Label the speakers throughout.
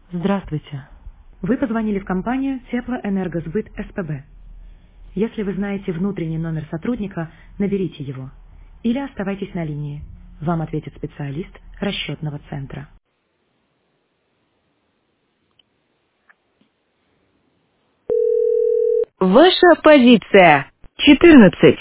Speaker 1: Здравствуйте. Вы позвонили в компанию Теплоэнергосбыт СПБ. Если вы знаете внутренний номер сотрудника, наберите его. Или оставайтесь на линии. Вам ответит специалист расчетного центра.
Speaker 2: Ваша позиция. 14.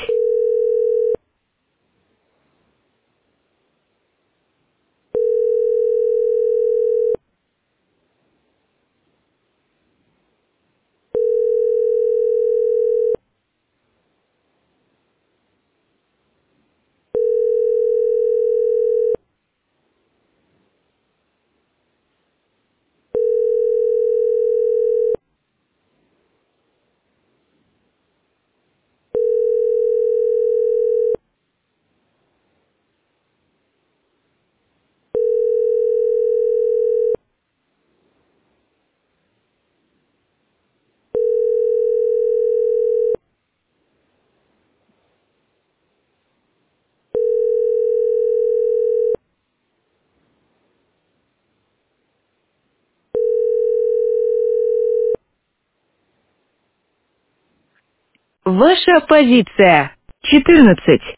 Speaker 2: Ваша позиция. 14.